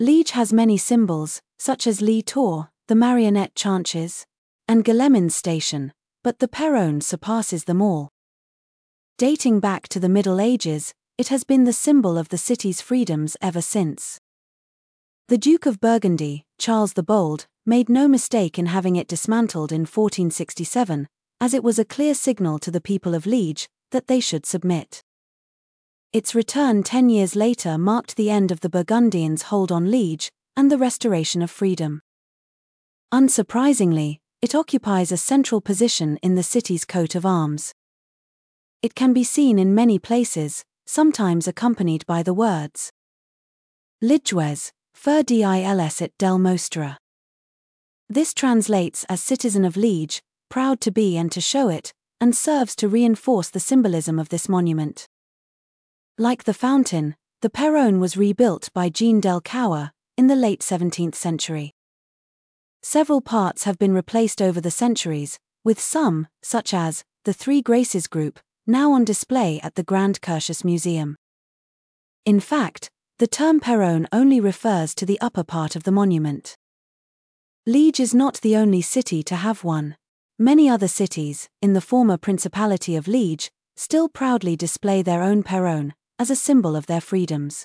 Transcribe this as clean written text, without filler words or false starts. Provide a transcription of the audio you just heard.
Liege has many symbols, such as Lee Tor, the marionette chanches, and Guillemins Station, but the Perron surpasses them all. Dating back to the Middle Ages, it has been the symbol of the city's freedoms ever since. The Duke of Burgundy, Charles the Bold, made no mistake in having it dismantled in 1467, as it was a clear signal to the people of Liege that they should submit. Its return 10 years later marked the end of the Burgundians' hold on Liege and the restoration of freedom. Unsurprisingly, it occupies a central position in the city's coat of arms. It can be seen in many places, sometimes accompanied by the words Ligeois, Fer dils et del Mostra. This translates as citizen of Liege, proud to be and to show it, and serves to reinforce the symbolism of this monument. Like the fountain, the Perron was rebuilt by Jean del Cour in the late 17th century. Several parts have been replaced over the centuries, with some, such as the Three Graces group, now on display at the Grand Curtius Museum. In fact, the term Perron only refers to the upper part of the monument. Liege is not the only city to have one. Many other cities, in the former Principality of Liege, still proudly display their own Perron, as a symbol of their freedoms.